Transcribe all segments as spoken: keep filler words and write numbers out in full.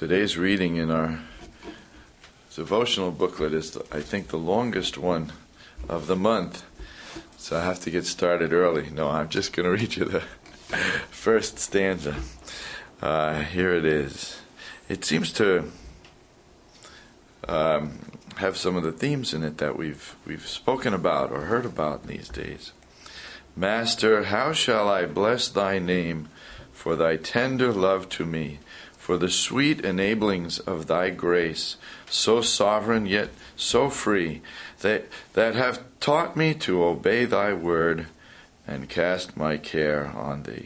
Today's reading in our devotional booklet is, I think, the longest one of the month. So I have to get started early. No, I'm just going to read you the first stanza. Uh, here it is. It seems to um, have some of the themes in it that we've we've spoken about or heard about in these days. Master, how shall I bless thy name for thy tender love to me, for the sweet enablings of thy grace, so sovereign yet so free, that, that have taught me to obey thy word and cast my care on thee.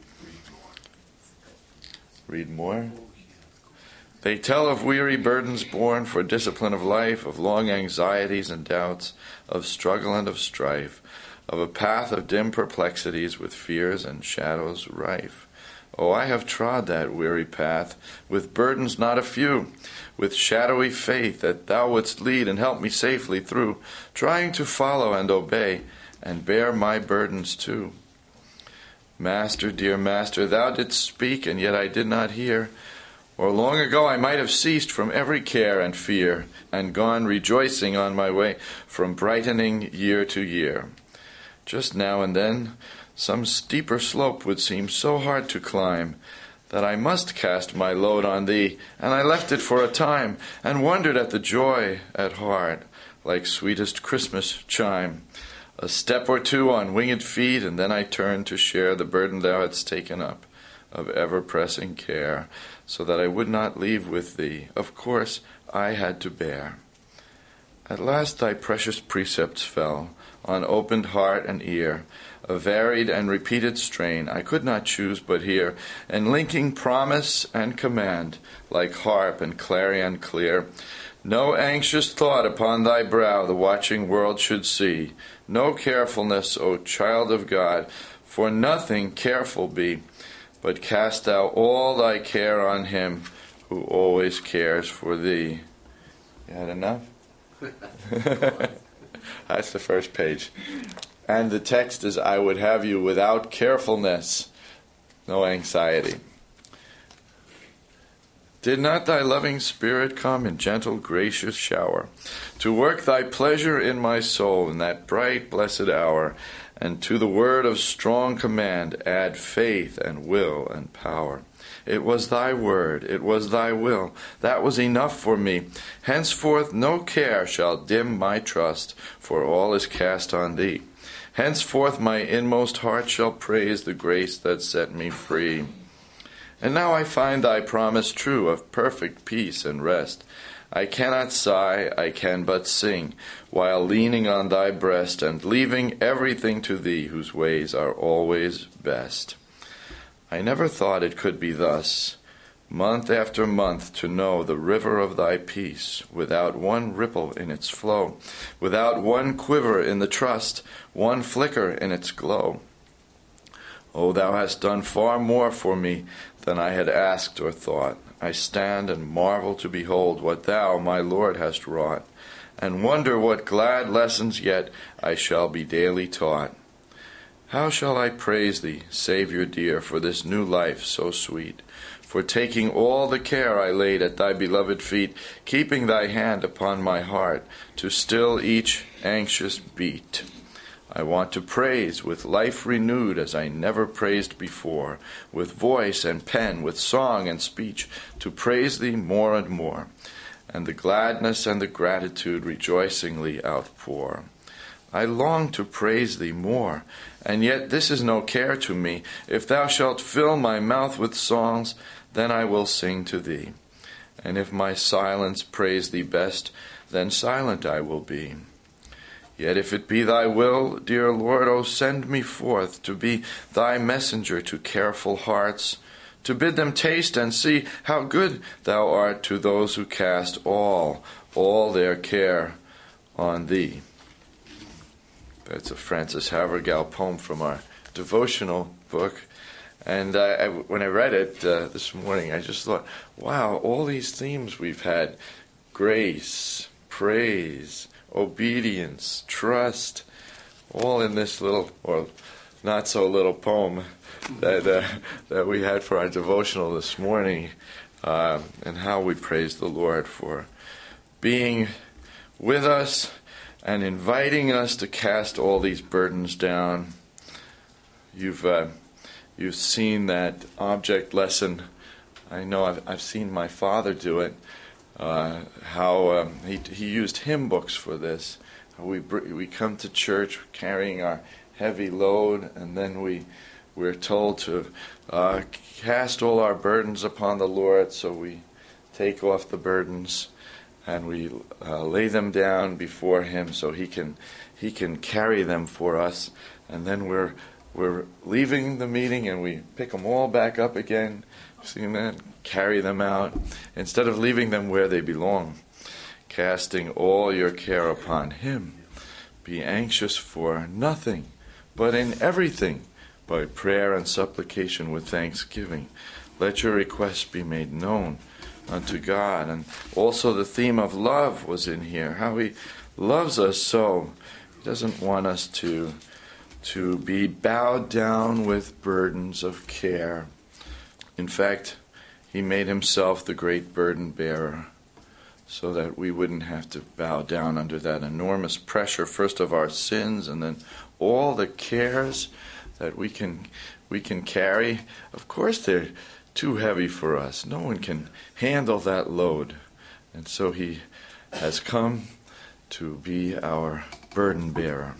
Read more. They tell of weary burdens borne for discipline of life, of long anxieties and doubts, of struggle and of strife, of a path of dim perplexities with fears and shadows rife. Oh, I have trod that weary path, with burdens not a few, with shadowy faith that thou wouldst lead and help me safely through, trying to follow and obey, and bear my burdens too. Master, dear Master, thou didst speak, and yet I did not hear, or long ago I might have ceased from every care and fear, and gone rejoicing on my way from brightening year to year. Just now and then, some steeper slope would seem so hard to climb that I must cast my load on thee, and I left it for a time, and wondered at the joy at heart, like sweetest Christmas chime. A step or two on winged feet, and then I turned to share the burden thou hadst taken up, of ever-pressing care, so that I would not leave with thee. Of course, I had to bear. At last thy precious precepts fell on opened heart and ear, a varied and repeated strain I could not choose but hear, and linking promise and command, like harp and clarion clear. No anxious thought upon thy brow the watching world should see, no carefulness, O child of God, for nothing careful be, but cast thou all thy care on him who always cares for thee. You had enough? That's the first page. And the text is, I would have you without carefulness, no anxiety. Did not thy loving Spirit come in gentle, gracious shower, to work thy pleasure in my soul in that bright, blessed hour, and to the word of strong command add faith and will and power? It was thy word, it was thy will, that was enough for me. Henceforth no care shall dim my trust, for all is cast on thee. Henceforth my inmost heart shall praise the grace that set me free. And now I find thy promise true of perfect peace and rest. I cannot sigh, I can but sing, while leaning on thy breast and leaving everything to thee whose ways are always best. I never thought it could be thus, month after month, to know the river of thy peace, without one ripple in its flow, without one quiver in the trust, one flicker in its glow. Oh, thou hast done far more for me than I had asked or thought. I stand and marvel to behold what thou, my Lord, hast wrought, and wonder what glad lessons yet I shall be daily taught. How shall I praise thee, Savior dear, for this new life so sweet, for taking all the care I laid at thy beloved feet, keeping thy hand upon my heart to still each anxious beat. I want to praise with life renewed as I never praised before, with voice and pen, with song and speech, to praise thee more and more, and the gladness and the gratitude rejoicingly outpour. I long to praise thee more, and yet this is no care to me. If thou shalt fill my mouth with songs, then I will sing to thee. And if my silence praise thee best, then silent I will be. Yet if it be thy will, dear Lord, O send me forth to be thy messenger to careful hearts, to bid them taste and see how good thou art to those who cast all, all their care on thee. That's a Frances Havergal poem from our devotional book. And I, I, when I read it uh, this morning, I just thought, wow, all these themes we've had, grace, praise, obedience, trust, all in this little, or not so little poem that uh, that we had for our devotional this morning. uh, and how we praise the Lord for being with us and inviting us to cast all these burdens down. You've uh, you've seen that object lesson. I know I've, I've seen my father do it. Uh, how um, he he used hymn books for this. We we come to church carrying our heavy load, and then we we're told to uh, cast all our burdens upon the Lord. So we take off the burdens and we uh, lay them down before Him, so He can He can carry them for us. And then we're we're leaving the meeting, and we pick them all back up again. Seen that? Carry them out instead of leaving them where they belong. Casting all your care upon Him. Be anxious for nothing, but in everything, by prayer and supplication with thanksgiving, let your requests be made known unto God. And also the theme of love was in here. How He loves us so. He doesn't want us to, to be bowed down with burdens of care. In fact, He made Himself the great burden bearer, so that we wouldn't have to bow down under that enormous pressure, first of our sins, and then all the cares that we can we can carry. Of course, they're too heavy for us. No one can handle that load. And so He has come to be our burden bearer.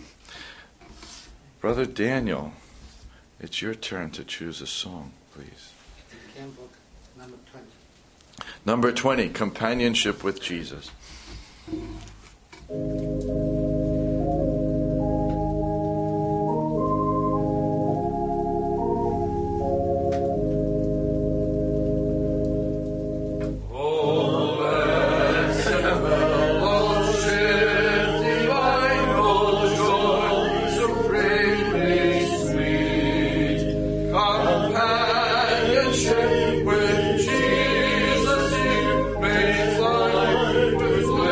Brother Daniel, it's your turn to choose a song, please. Book, number twenty. Number twenty, Companionship with Jesus. With Jesus, he made life with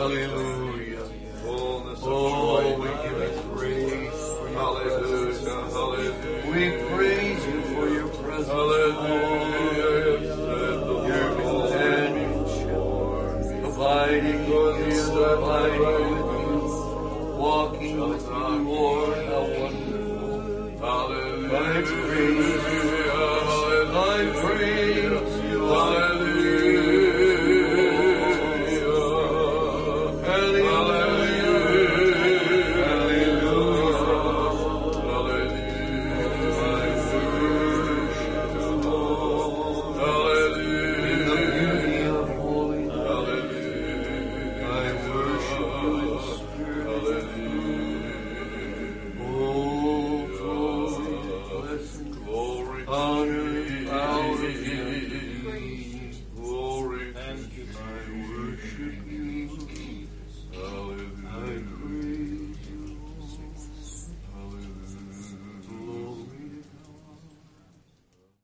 Hallelujah. Fullness of Oh, joy. we give you praise. Hallelujah. Hallelujah. We praise you for your presence. Hallelujah. Your companionship. Abiding with you, abiding with you. Walking with you, Lord.